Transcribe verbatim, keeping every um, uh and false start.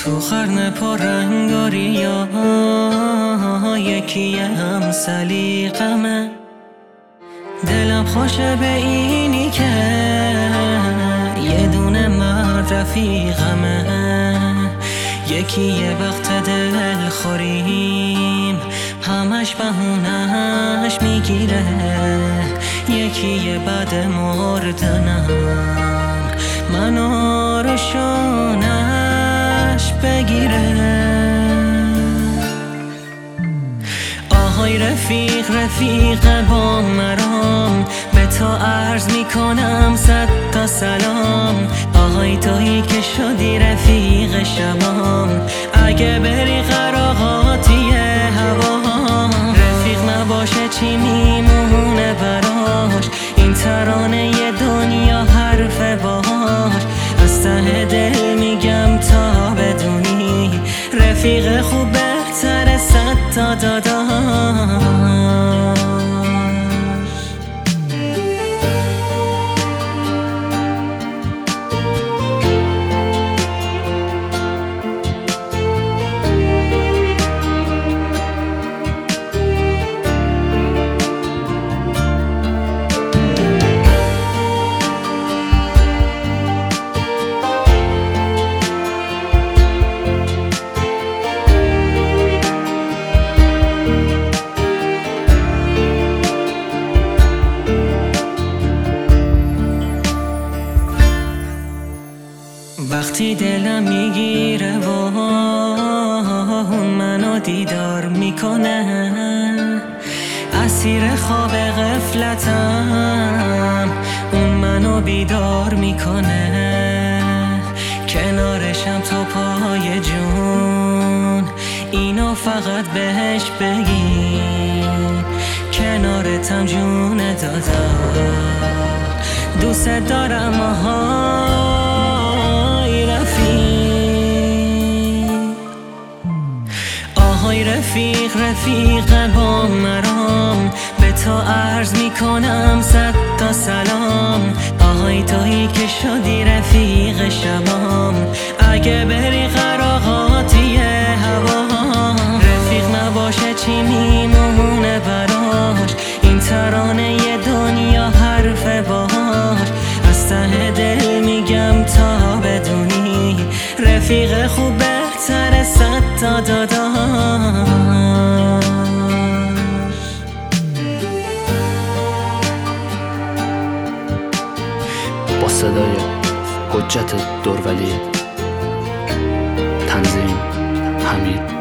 تو قرن پررنگاری یا یکی هم سلیقمه، دلم خوشه به اینی که یه دونه مرد رفیقمه. یکی یه وقت دل خوریم همش بهونش میگیره، یکی یه بد مردنم منو رو شونش بگیره. آهای رفیق رفیق با مرام، به تو عرض میکنم صد تا سلام. آهای تویی که شدی رفیق شبام، اگه بری قراقاتی هوا رفیق نباشه چی میمونه براش؟ این ترانه یه دنیا حرف باش، از ته دل میگم تا بدونی رفیق خوب بهتره صد تا داداش. وقتی دلم میگیره و اون منو دیدار میکنه، اسیر خواب غفلتم اون منو بیدار میکنه. کنارشم تو پای جون اینو فقط بهش بگی، کنارتم جون دادا دوست دارم. آهای آهای رفیق رفیق با مرام، به تو عرض میکنم صد تا سلام. آهای تویی که شدی رفیق شبام، اگه بری قراقاتی هوا رفیق نباشه چی میمونه براش؟ این ترانه یه دنیا حرف باش، از ته دل میگم تا بدونی رفیق خوب بهتره صد تا داداش. با صدای حجت دورولی، تنظیم حمید